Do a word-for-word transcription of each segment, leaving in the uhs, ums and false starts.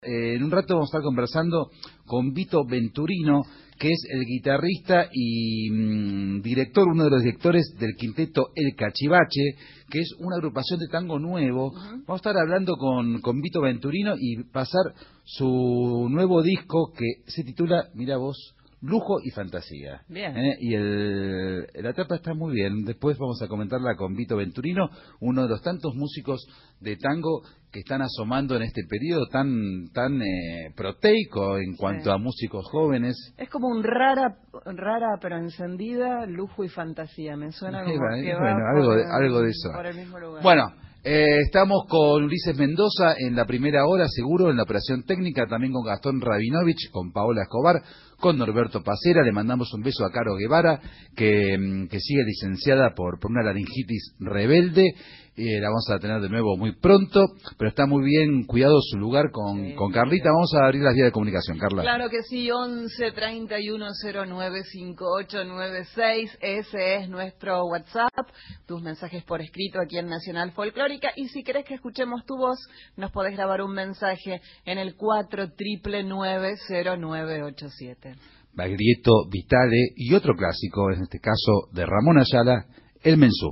Eh, en un rato vamos a estar conversando con Vito Venturino, que es el guitarrista y mmm, director, uno de los directores del quinteto El Cachivache, que es una agrupación de tango nuevo. Uh-huh. Vamos a estar hablando con, con Vito Venturino y pasar su nuevo disco que se titula, mira vos, Lujo y Fantasía. Bien. ¿Eh? Y el, la tapa está muy bien. Después vamos a comentarla con Vito Venturino, uno de los tantos músicos de tango que están asomando en este periodo tan tan eh, proteico en cuanto sí. a músicos jóvenes. Es como un rara, rara pero encendida, Lujo y Fantasía. Me suena como bueno, que bueno, va algo, por, de, algo de eso. Por el mismo lugar. Bueno. Eh, estamos con Ulises Mendoza en la primera hora, seguro, en la operación técnica, también con Gastón Rabinovich, con Paola Escobar, con Norberto Pacera. Le mandamos un beso a Caro Guevara, que, que sigue licenciada por, por una laringitis rebelde. Eh, la vamos a tener de nuevo muy pronto, pero está muy bien cuidado su lugar con, sí, con Carlita. Vamos a abrir las vías de comunicación, Carla. Claro que sí, once, treinta y uno, cero nueve, cincuenta y ocho noventa y seis, ese es nuestro WhatsApp, tus mensajes por escrito aquí en Nacional Folclórica, y si querés que escuchemos tu voz, nos podés grabar un mensaje en el cuatro nueve nueve, cero nueve ocho siete. Baglietto, Vitale y otro clásico, en este caso de Ramón Ayala, El Mensú.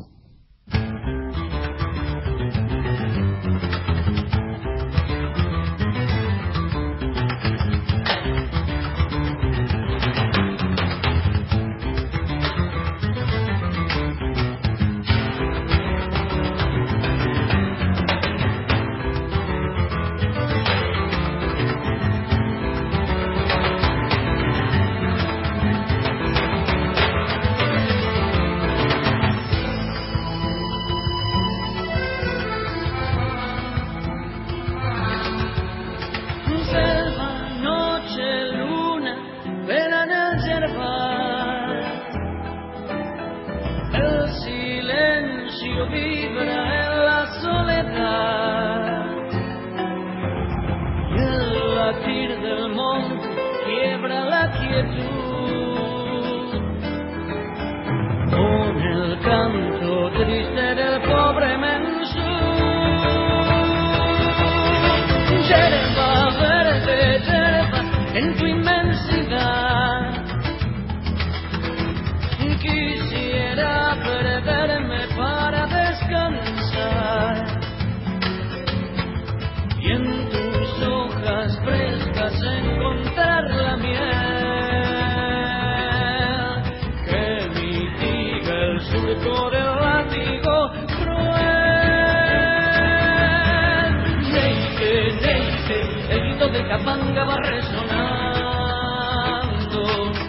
Capanga va resonando,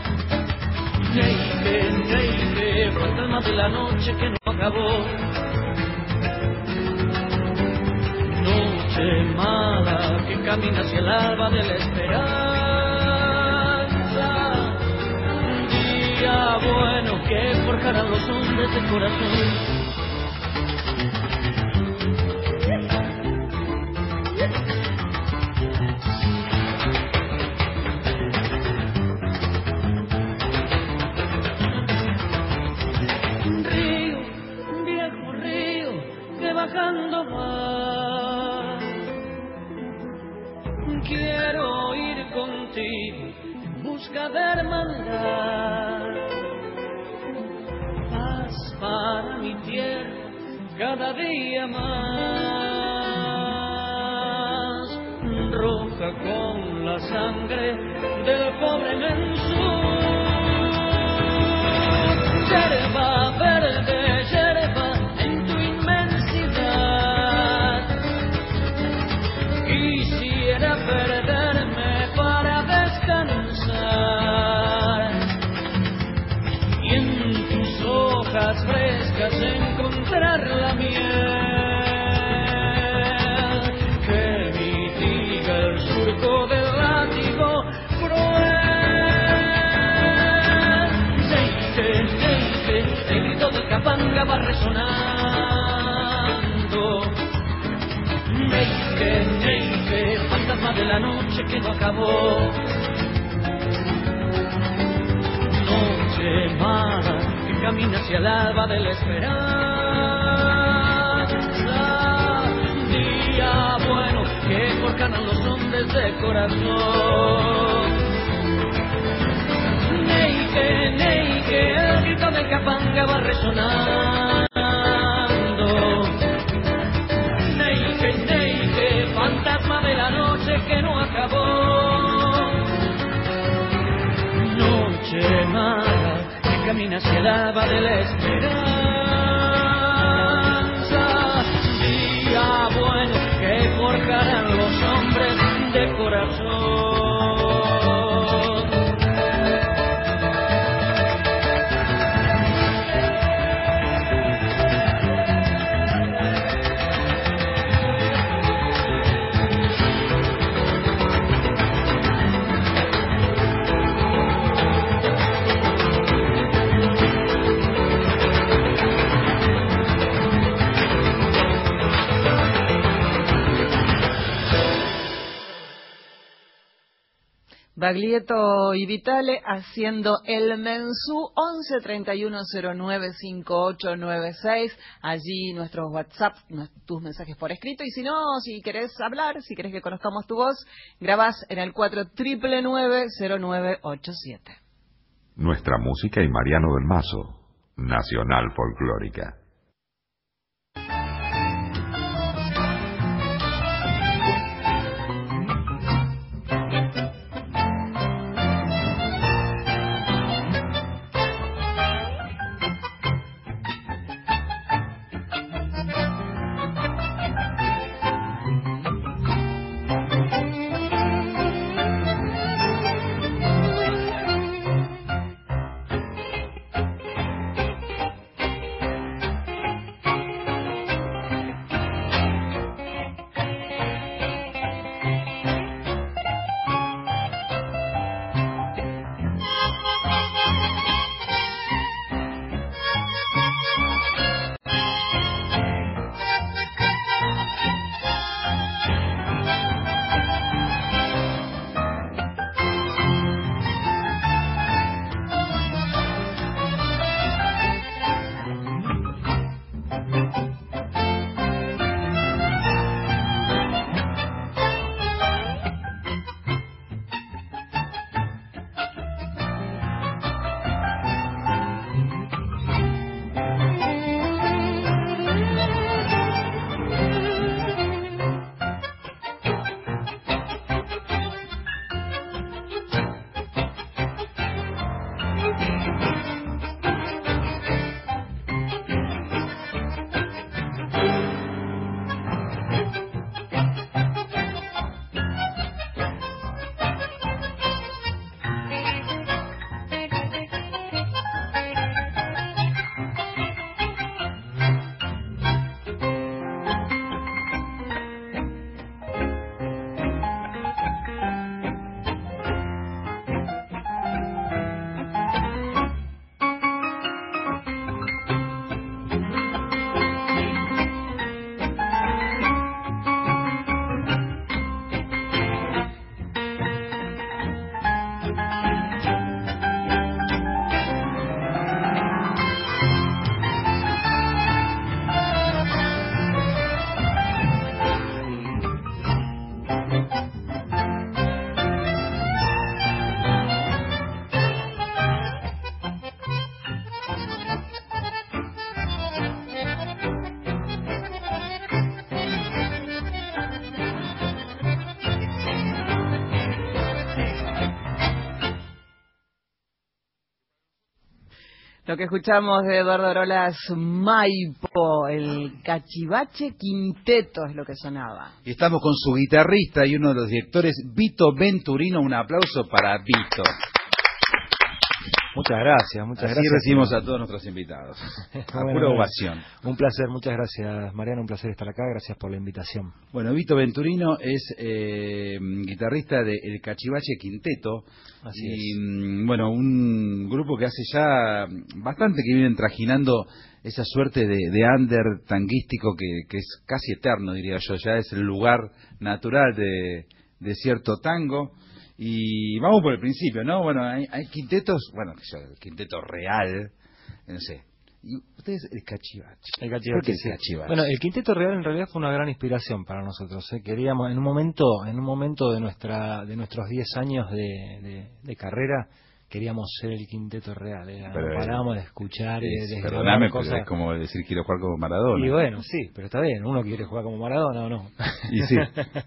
neide, neide, fantasma de la noche que no acabó, noche mala que camina hacia el alba de la esperanza, día bueno que forjarán los hombres de corazón. Bajando va, quiero ir contigo, busca de hermandad, paz para mi tierra, cada día más, roja con la sangre del pobre Mensú, yerba verde, yerba en tu quisiera perderme para descansar y en tus hojas frescas encontrar la miel que mitiga el surco del látigo cruel. Neite, neite, el grito de Capanga va resonando. Neite, neite, fantasma de la noche que no acabó. Noche mala que camina hacia el alba de la esperanza. Día bueno que forjan los hombres hombres de corazón. Neike, neike, el grito de Capanga va resonando. Neike, neike, fantasma de la noche que no acabó. Noche mala que camina hacia el alba de la esperanza. Día bueno que forjarán los hombres de corazón. Baglietto y Vitale haciendo el Mensú. Once treinta y uno cero nueve cinco ocho nueve seis. Allí nuestros WhatsApp, tus mensajes por escrito. Y si no, si querés hablar, si querés que conozcamos tu voz, grabás en el cuatro nueve nueve cero nueve ocho siete. Nuestra música y Mariano del Mazo, Nacional Folclórica. Lo que escuchamos de Eduardo Rolas, Maipo, el Cachivache Quinteto es lo que sonaba. Y estamos con su guitarrista y uno de los directores, Vito Venturino. Un aplauso para Vito. Muchas gracias, muchas Así gracias. recibimos a todos nuestros invitados. A Bueno, pura ovación. Un placer, muchas gracias, Mariano, un placer estar acá, gracias por la invitación. Bueno, Vito Venturino es eh, guitarrista de El Cachivache Quinteto. Así y, es. bueno, un grupo que hace ya bastante que vienen trajinando esa suerte de, de under tanguístico que, que es casi eterno, diría yo. Ya es el lugar natural de, de cierto tango. Y vamos por el principio, ¿no? Bueno, hay, hay quintetos, bueno, el quinteto real, no sé, Y ustedes, el cachivache. El cachivache. ¿Por qué el sí. cachivache? Bueno, el Quinteto Real en realidad fue una gran inspiración para nosotros. ¿eh? Queríamos, en un momento, en un momento de nuestra, de nuestros diez años de, de, de carrera, queríamos ser el Quinteto Real. ¿eh? No Pero, parábamos de escuchar y de, de perdóname, cosas. pero es como decir quiero jugar como Maradona. Y bueno, sí, pero está bien, uno quiere jugar como Maradona o no. Y sí.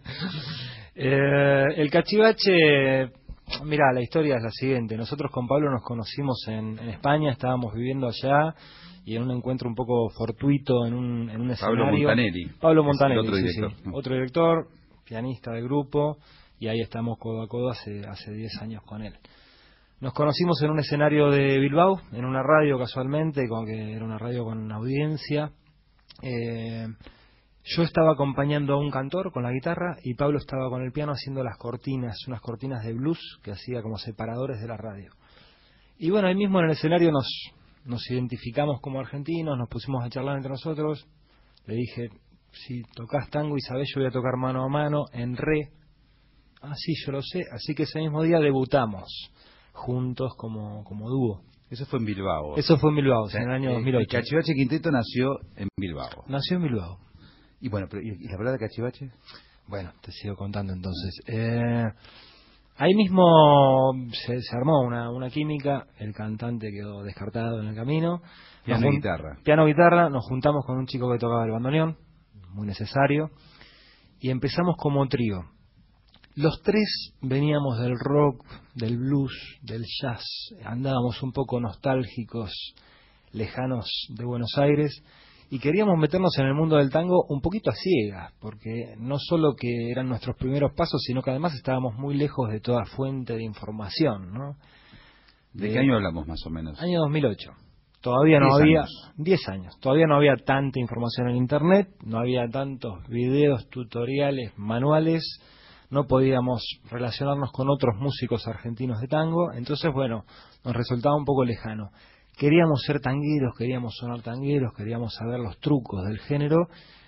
eh, el cachivache, mirá, la historia es la siguiente. Nosotros con Pablo nos conocimos en, en España, estábamos viviendo allá y en un encuentro un poco fortuito en un, en un escenario. Pablo Montanelli. Pablo Montanelli, otro sí, director. sí. Otro director, pianista del grupo, y ahí estamos codo a codo hace hace diez años con él. Nos conocimos en un escenario de Bilbao, en una radio casualmente, con que era una radio con audiencia. Eh, yo estaba acompañando a un cantor con la guitarra y Pablo estaba con el piano haciendo las cortinas, unas cortinas de blues que hacía como separadores de la radio. Y bueno, ahí mismo en el escenario nos, nos identificamos como argentinos, nos pusimos a charlar entre nosotros. Le dije, si tocas tango y sabés, yo voy a tocar mano a mano en re. Ah, sí, yo lo sé. Así que ese mismo día debutamos juntos como, como dúo. Eso fue en Bilbao. Eso fue en Bilbao, O sea, en el año eh, dos mil ocho. El Cachivache Quinteto nació en Bilbao. Nació en Bilbao. Y bueno, pero, ¿y, y la palabra cachivache? Bueno, te sigo contando entonces. Eh, ahí mismo se, se armó una, una química, el cantante quedó descartado en el camino. Piano Nos y jun- guitarra. Piano guitarra, nos juntamos con un chico que tocaba el bandoneón, muy necesario, y empezamos como trío. Los tres veníamos del rock, del blues, del jazz, andábamos un poco nostálgicos, lejanos de Buenos Aires, y queríamos meternos en el mundo del tango un poquito a ciegas, porque no solo que eran nuestros primeros pasos, sino que además estábamos muy lejos de toda fuente de información, ¿no? ¿De qué año hablamos más o menos? Año dos mil ocho. Todavía no Diez había... años. diez años. Todavía no había tanta información en Internet, no había tantos videos, tutoriales, manuales, no podíamos relacionarnos con otros músicos argentinos de tango, entonces, bueno, nos resultaba un poco lejano. Queríamos ser tangueros, queríamos sonar tangueros, queríamos saber los trucos del género,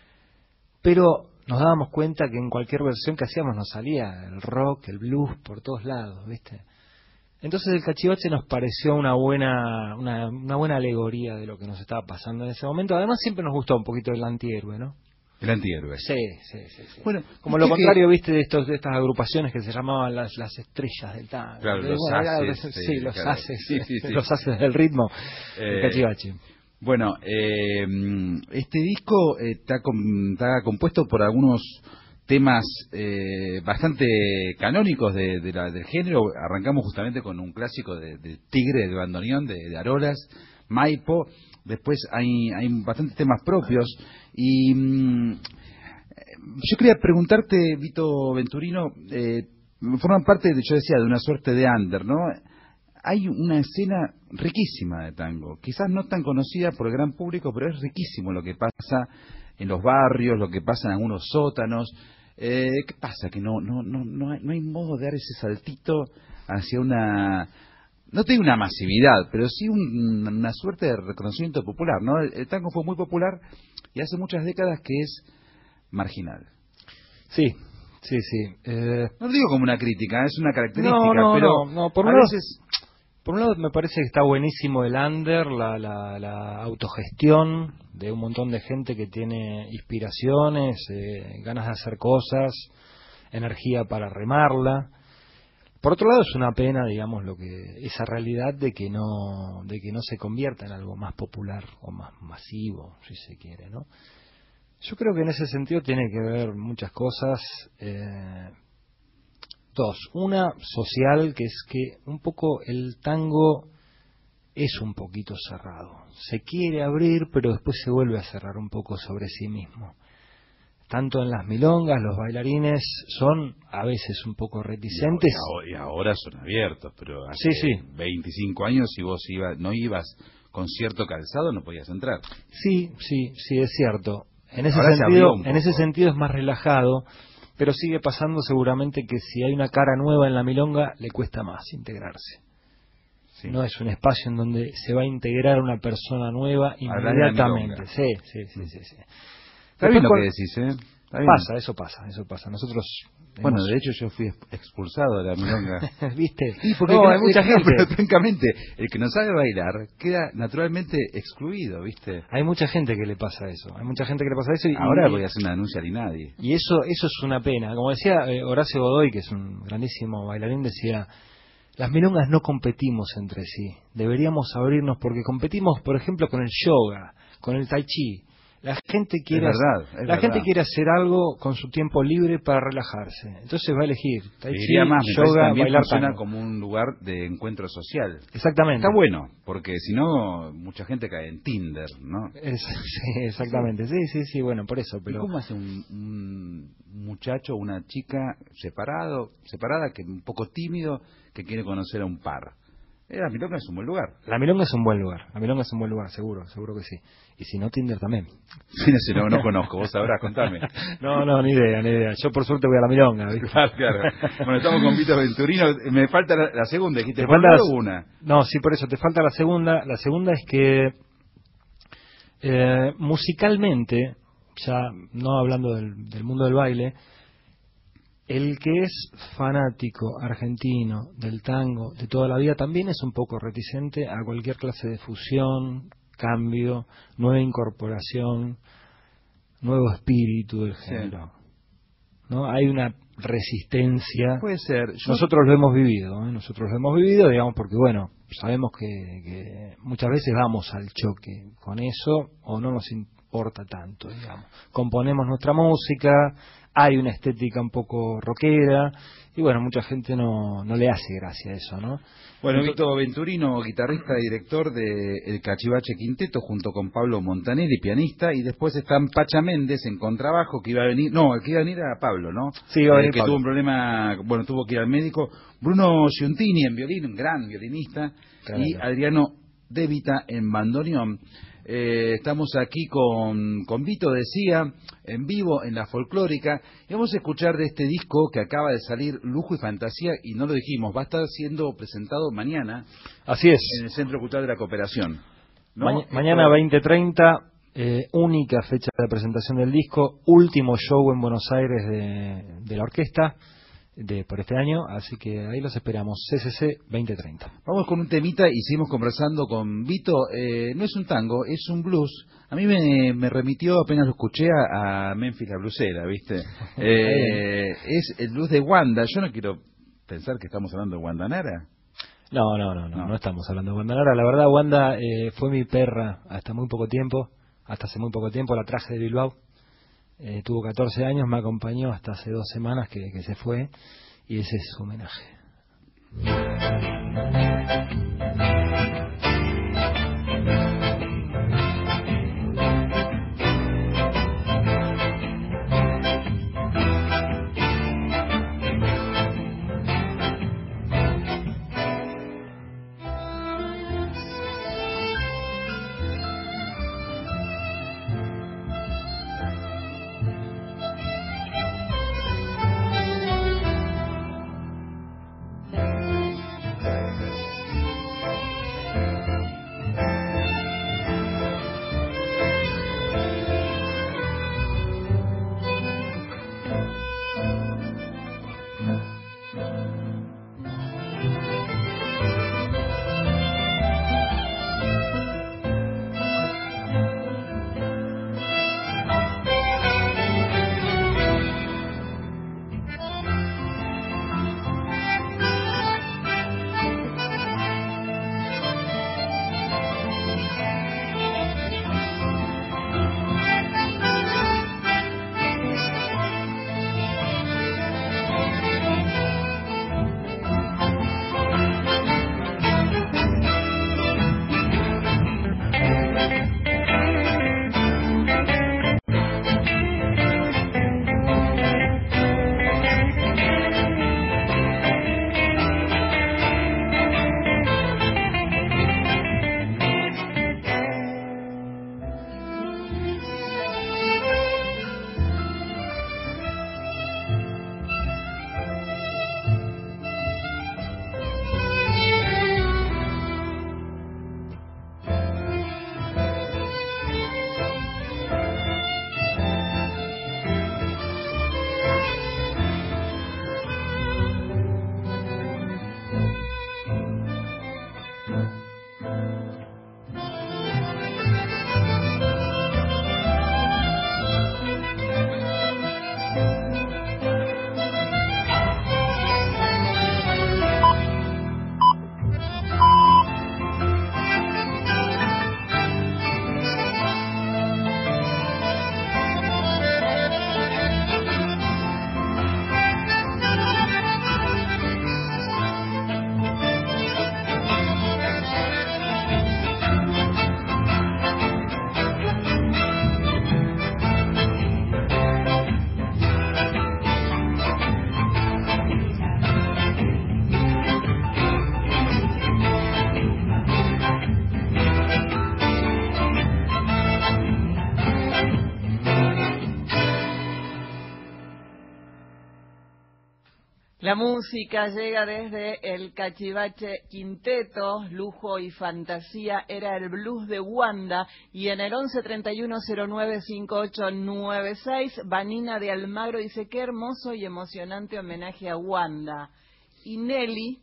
pero nos dábamos cuenta que en cualquier versión que hacíamos nos salía el rock, el blues, por todos lados, ¿viste? Entonces el cachivache nos pareció una buena, una, una buena alegoría de lo que nos estaba pasando en ese momento. Además siempre nos gustó un poquito el antihéroe, ¿no? El antihéroe. Sí, sí, sí. sí. Bueno, como lo viste contrario, que- viste, de, estos, de estas agrupaciones que se llamaban las, las estrellas del tango. Claro, Que, los bueno, era- haces, sí, sí, los claro. haces, Sí, sí, sí. los haces del ritmo, Eh, el cachivache. Bueno, eh, este disco eh, está, com- está compuesto por algunos temas eh, bastante canónicos de, de la- del género. Arrancamos justamente con un clásico de, de Tigre, de bandoneón, de, de Arolas, Maipo. Después hay, hay bastantes temas propios. Y mm, yo quería preguntarte, Vito Venturino, eh, forman parte, de, yo decía, de una suerte de under, ¿no? Hay una escena riquísima de tango, quizás no tan conocida por el gran público, pero es riquísimo lo que pasa en los barrios, lo que pasa en algunos sótanos. Eh, ¿Qué pasa? Que no, no, no, no hay, no hay modo de dar ese saltito hacia una, no tengo una masividad, pero sí un- una suerte de reconocimiento popular, ¿no? El, el tango fue muy popular y hace muchas décadas que es marginal. Sí, sí, sí. Eh, No lo digo como una crítica, es una característica, no, no, pero no, no, por a un lado- veces Por un lado me parece que está buenísimo el under, la, la, la autogestión de un montón de gente que tiene inspiraciones, eh, ganas de hacer cosas, energía para remarla. Por otro lado es una pena, digamos, lo que esa realidad de que no de que no se convierta en algo más popular o más masivo, si se quiere, ¿no? Yo creo que en ese sentido tiene que ver muchas cosas. Eh, Dos, una social, que es que un poco el tango es un poquito cerrado. Se quiere abrir, pero después se vuelve a cerrar un poco sobre sí mismo. Tanto en las milongas, los bailarines son a veces un poco reticentes. Y ahora, y ahora son abiertos, pero hace Sí, sí. veinticinco años si vos iba, no ibas con cierto calzado no podías entrar. Sí, sí, sí, es cierto. En ese Ahora se abrió sentido, un en ese poco. sentido es más relajado, pero sigue pasando seguramente que si hay una cara nueva en la milonga, le cuesta más integrarse. Sí. No es un espacio en donde se va a integrar una persona nueva Hablar de la inmediatamente. milonga. Sí, sí, sí, sí, sí. Está bien Después lo con- que decís, ¿eh? Está bien. Pasa, eso pasa, eso pasa. Nosotros Bueno, Hemos... de hecho yo fui expulsado de la milonga. ¿Viste? Sí, porque no, hay hay mucha gente. Pero francamente, el que no sabe bailar queda naturalmente excluido, ¿viste? Hay mucha gente que le pasa eso. Hay mucha gente que le pasa eso. Y, Ahora y, voy a hacer una denuncia a nadie. Y eso, eso es una pena. Como decía eh, Horacio Godoy, que es un grandísimo bailarín, decía: las milongas no competimos entre sí. Deberíamos abrirnos porque competimos, por ejemplo, con el yoga, con el tai chi. La gente quiere, es verdad, es la verdad. gente quiere hacer algo con su tiempo libre para relajarse. Entonces va a elegir tai chi, Diría más, me parece yoga, también bailar funciona tango. como un lugar de encuentro social. Exactamente. Está bueno, porque si no, mucha gente cae en Tinder, ¿no? Es, sí, exactamente. Sí, sí, sí, bueno, por eso. Pero ¿Y cómo hace un, un muchacho o una chica separado, separada, que un poco tímido, que quiere conocer a un par? Eh, la milonga es un buen lugar. La milonga es un buen lugar. La milonga es un buen lugar, seguro, seguro que sí. Y si no, Tinder también. Sí, no, si no, no conozco, vos sabrás, contame. No, no, ni idea, ni idea. Yo por suerte voy a la milonga, ¿viste? Claro, claro. Bueno, estamos con Vito Venturino. Me falta la, la segunda, dijiste, ¿te falta la... una? No, sí, por eso, te falta la segunda. La segunda es que eh, musicalmente, ya no hablando del, del mundo del baile, el que es fanático argentino del tango de toda la vida también es un poco reticente a cualquier clase de fusión, cambio, nueva incorporación, nuevo espíritu del género. Sí. ¿No? Hay una resistencia. Puede ser. Yo... Nosotros lo hemos vivido, ¿eh? Nosotros lo hemos vivido, digamos, porque bueno, sabemos que, que muchas veces vamos al choque con eso o no nos importa tanto, digamos. Componemos nuestra música, hay una estética un poco rockera y bueno, mucha gente no, no le hace gracia eso, ¿no? Bueno, Vito Venturino, guitarrista y director de El Cachivache Quinteto, junto con Pablo Montanelli, pianista, y después están Pacha Méndez en contrabajo, que iba a venir, no, el que iba a venir era Pablo, ¿no? Sí, iba a venir eh, que Pablo. tuvo un problema, bueno, tuvo que ir al médico. Bruno Giuntini en violín, un gran violinista, claro, y claro. Adriano De Vita en bandoneón. Eh, estamos aquí con, con Vito, decía, en vivo en la Folclórica, y vamos a escuchar de este disco que acaba de salir, Lujo y Fantasía, y no lo dijimos, va a estar siendo presentado mañana. Así es. En el Centro Cultural de la Cooperación, ¿no? Ma mañana veinte treinta, eh, única fecha de presentación del disco, último show en Buenos Aires de, de la orquesta de por este año, así que ahí los esperamos. C C C veinte treinta. Vamos con un temita y seguimos conversando con Vito. Eh, no es un tango, es un blues. A mí me, me remitió, apenas lo escuché, a, a Memphis la blusera, ¿viste? Eh, es el blues de Wanda. Yo no quiero pensar que estamos hablando de Wanda Nara. No, no, no, no, no, no estamos hablando de Wanda Nara. La verdad, Wanda eh, fue mi perra hasta muy poco tiempo, hasta hace muy poco tiempo, la traje de Bilbao. Eh, tuvo catorce años, me acompañó hasta hace dos semanas que, que se fue, y ese es su homenaje. La música llega desde el Cachivache Quinteto, Lujo y Fantasía, era el blues de Wanda, y en el once treinta y uno cero nueve cinco ocho nueve seis, Vanina de Almagro dice: qué hermoso y emocionante homenaje a Wanda. Y Nelly: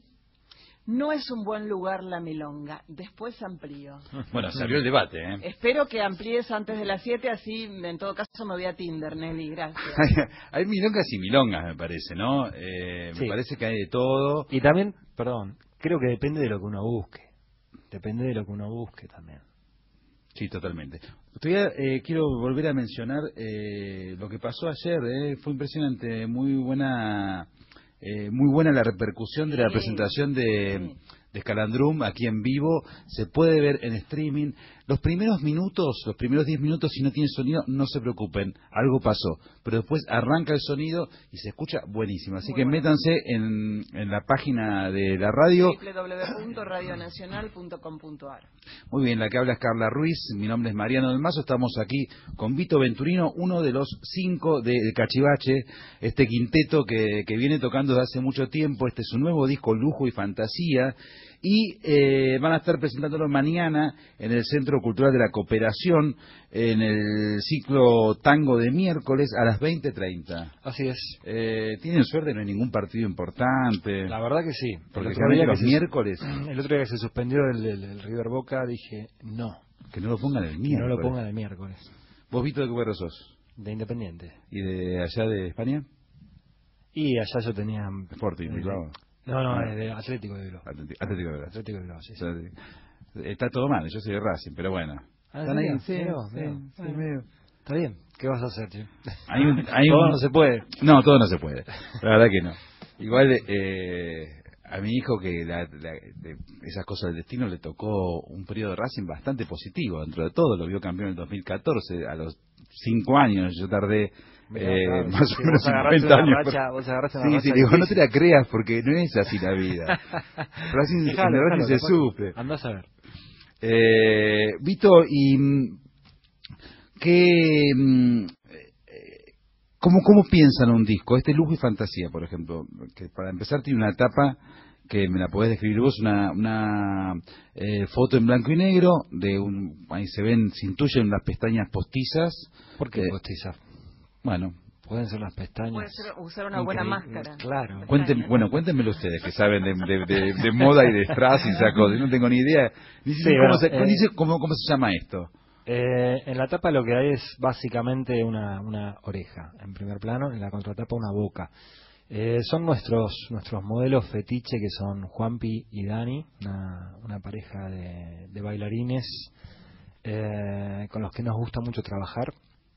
no es un buen lugar la milonga. Después amplío. Bueno, salió el debate, ¿eh? Espero que amplíes antes de las siete, así en todo caso me voy a Tinder, Nelly, gracias. Hay milongas y milongas, me parece, ¿no? Eh, Sí. Me parece que hay de todo. Y también, perdón, creo que depende de lo que uno busque. Depende de lo que uno busque también. Sí, totalmente. Todavía eh, quiero volver a mencionar eh, lo que pasó ayer. Eh, fue impresionante, muy buena... Eh, muy buena la repercusión de la Sí. presentación de, Sí. de Scalandrum aquí en vivo. Se puede ver en streaming. Los primeros minutos, los primeros diez minutos, si no tiene sonido, no se preocupen, algo pasó. Pero después arranca el sonido y se escucha buenísimo. Así Muy que bueno. métanse en, en la página de la radio. doble u doble u doble u punto radio nacional punto com punto a r. Muy bien, la que habla es Carla Ruiz, mi nombre es Mariano del Mazo, estamos aquí con Vito Venturino, uno de los cinco de, de Cachivache, este quinteto que, que viene tocando desde hace mucho tiempo. Este es su nuevo disco, Lujo y Fantasía, y eh, van a estar presentándolo mañana en el Centro Cultural de la Cooperación, en el ciclo Tango de miércoles a las veinte treinta. Así es. Eh, ¿Tienen suerte? No hay ningún partido importante, La verdad que sí. porque el se otro, día que los se, miércoles, el otro día que se suspendió el, el- el River Boca, dije, no, que no lo pongan el que miércoles. no lo pongan el miércoles. ¿Vos, Vito, de qué cuadro sos? De Independiente. ¿Y de allá de España? Y allá yo tenía... Sporting, eh, Bilbao. No, no, Ah. es de Atlético de Bilbao. Atleti- Atlético de Bilbao. Atlético de Bilbao, sí. sí. O sea, está todo mal, yo soy de Racing, pero bueno. Ah, Están ahí, ¿en sí, serio? sí, Mirá, sí, bueno. medio. Está bien, ¿qué vas a hacer, che? Hay un, hay Todo un- no se puede. No, todo no se puede. La verdad que no. Igual eh, a mi hijo, que la- la- de esas cosas del destino le tocó un periodo de Racing bastante positivo dentro de todo. Lo vio campeón en el dos mil catorce, a los cinco años. Yo tardé Mirá, eh, claro, más sí, o menos vos agarraste cincuenta una años. racha- vos agarraste una Sí, racha sí, digo, no te difícil. la creas porque no es así la vida. Racing, Dejalo, en el Racing dejalo, se capaz- sufre. Andás a ver. Eh, Vito, y mm, qué, mm, eh, ¿cómo, cómo piensan un disco? Este Lujo y Fantasía, por ejemplo, que para empezar tiene una tapa que me la podés describir vos, una, una eh, foto en blanco y negro, de un, ahí se ven, se intuyen las pestañas postizas. ¿Por qué Eh, postiza? Bueno, Pueden ser las pestañas. Puede ser usar una buena Increíble. máscara. Claro. cuenten, bueno, cuéntenmelo ustedes, que saben de, de, de- de moda y de strass y esas cosas. Yo no tengo ni idea. Ni sé Sí, cómo, bueno, se, eh, ni sé cómo, cómo se llama esto. Eh, en la tapa lo que hay es básicamente una, una oreja en primer plano, en la contratapa una boca. Eh, son nuestros nuestros modelos fetiche, que son Juanpi y Dani, una, una pareja de, de bailarines eh, con los que nos gusta mucho trabajar.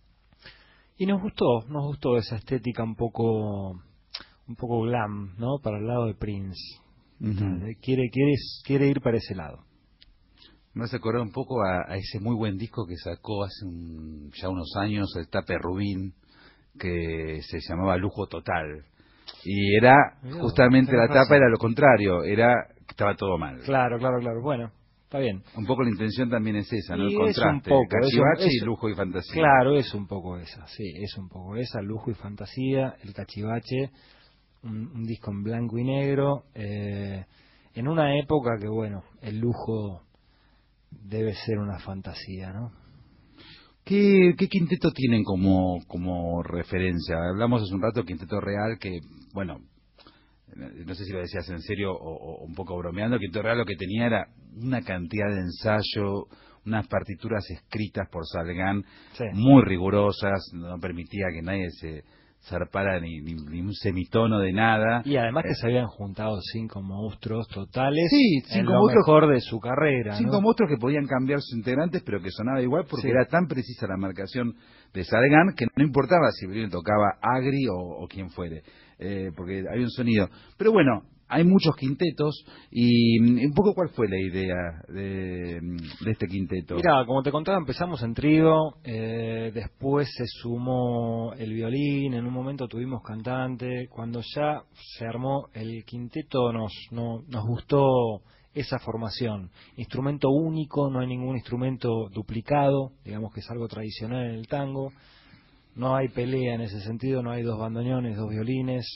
Y nos gustó, nos gustó esa estética un poco un poco glam, ¿no? Para el lado de Prince. Ujú. Eh, Quiere quiere quiere ir para ese lado. Me hace acordar un poco a, a ese muy buen disco que sacó hace un- ya unos años el Tape Rubín, que se llamaba Lujo Total. Y era, Mirá, justamente la tenés tapa razón. era lo contrario, era que estaba todo mal. Claro, claro, claro. Bueno, está bien. Un poco la intención también es esa, ¿no? El Y es un contraste, poco, cachivache es un- y es- lujo y fantasía. Claro, es un poco esa, sí, es un poco esa, lujo y fantasía, el cachivache, un, un disco en blanco y negro, eh, en una época que, bueno, el lujo debe ser una fantasía, ¿no? ¿Qué, qué quinteto tienen como, como referencia? Hablamos hace un rato del Quinteto Real, que, bueno, no sé si lo decías en serio o, o un poco bromeando. El Quinteto Real lo que tenía era una cantidad de ensayo, unas partituras escritas por Salgán Sí. muy rigurosas, no permitía que nadie se zarpara ni, ni, ni un semitono de nada. Y además que Eh, se habían juntado cinco monstruos totales Sí, en cinco lo monstruos- mejor de su carrera, Cinco ¿no? monstruos que podían cambiar sus integrantes, pero que sonaba igual porque Sí. era tan precisa la marcación de Salgán que no importaba si primero tocaba Agri o, o quien fuere, eh, porque hay un sonido. Pero bueno, hay muchos quintetos y mm, un poco cuál fue la idea de, de este quinteto. Mira, como te contaba, empezamos en trío, eh, después se sumó el violín, en un momento tuvimos cantante, cuando ya se armó el quinteto nos, no, nos gustó esa formación, instrumento único, no hay ningún instrumento duplicado, digamos que es algo tradicional en el tango, no hay pelea en ese sentido, no hay dos bandoneones, dos violines,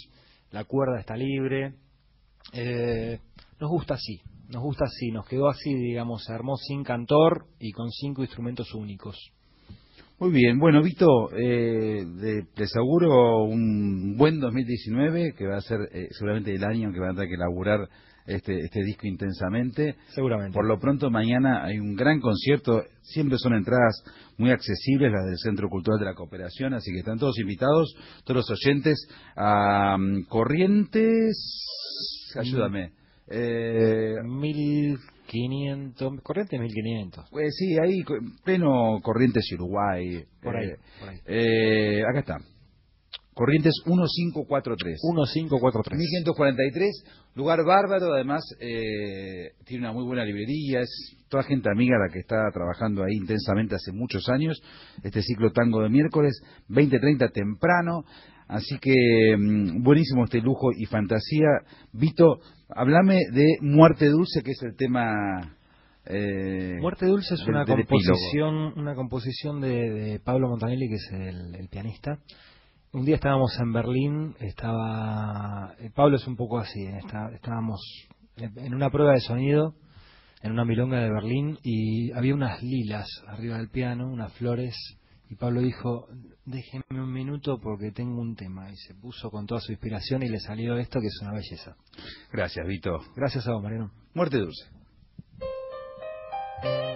la cuerda está libre. Eh, nos gusta así, nos gusta así, nos quedó así, digamos, se armó sin cantor y con cinco instrumentos únicos. Muy bien, bueno, Vito, eh, de, les auguro un buen dos mil diecinueve, que va a ser eh, seguramente el año en que van a tener que elaborar este, este disco intensamente. Seguramente. Por lo pronto, mañana hay un gran concierto, siempre son entradas muy accesibles, las del Centro Cultural de la Cooperación, así que están todos invitados, todos los oyentes, a um, Corrientes, ayúdame. Eh, mil quinientos, Corrientes mil quinientos. Pues sí, ahí, pleno Corrientes y Uruguay. Por ahí, eh, por ahí. Eh, acá está. Corrientes mil quinientos cuarenta y tres. mil quinientos cuarenta y tres. mil quinientos cuarenta y tres, lugar bárbaro, además eh, tiene una muy buena librería, es toda gente amiga la que está trabajando ahí intensamente hace muchos años. Este ciclo Tango de miércoles, veinte treinta temprano. Así que mmm, buenísimo este lujo y fantasía. Vito, hablame de Muerte Dulce, que es el tema... Eh, Muerte Dulce es del, una del composición una composición de, de Pablo Montanelli, que es el, el pianista. Un día estábamos en Berlín, estaba eh, Pablo es un poco así, eh, está, estábamos en una prueba de sonido en una milonga de Berlín y había unas lilas arriba del piano, unas flores. Y Pablo dijo, déjeme un minuto porque tengo un tema. Y se puso con toda su inspiración y le salió esto, que es una belleza. Gracias, Vito. Gracias a vos, Mariano. Muerte Dulce.